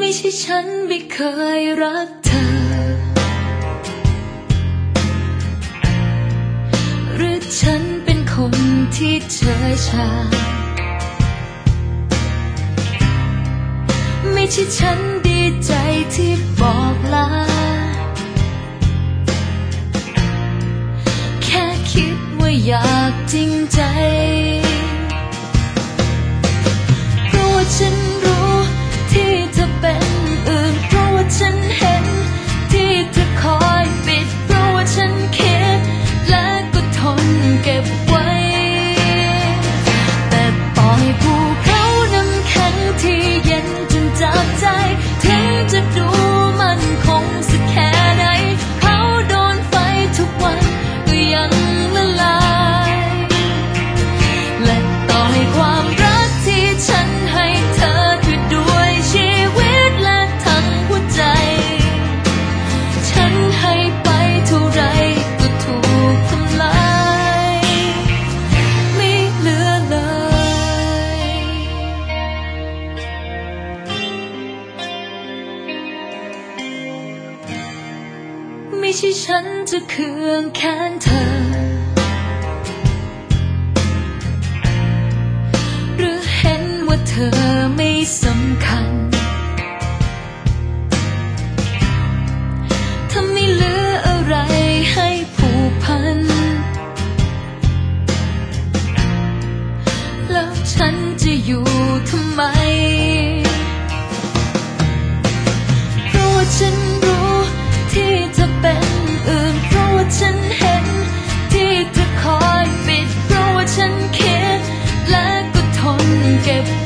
ไม่ใช่ฉันไม่เคยรักเธอหรือฉันเป็นคนที่เฉยชาไม่ใช่ฉันดีใจที่บอกลาแค่คิดว่าอยากจริงใจเพราะว่าฉันรู้ที่เธอเป็นอื่นเพราะว่าฉันเห็นที่เธอคอยปิดเพราะว่าฉันคิดและก็ทนเก็บไว้แต่ต่อให้ภูเขาน้ำแข็งที่เย็นจนจับใจถึงจะดูมันคงสักแค่ไหนเขาโดนไฟทุกวันก็ยังละลายและต่อให้ความรักที่ฉันให้เธอคือด้วยชีวิตและทั้งหัวใจฉันให้ไปเท่าไรก็ถูกทำลายไม่เหลือเลยไม่ใช่ฉันจะเคืองแค้นเธอหรือเห็นว่าเธอไม่สำคัญถ้าไม่เหลืออะไรให้ผูกพันแล้วฉันจะอยู่ทำไมเพราะว่าฉันรู้ที่เธอเป็นอื่นเพราะว่าฉันเห็นที่เธอคอยปิดเพราะว่าฉันคิดและก็ทนเก็บ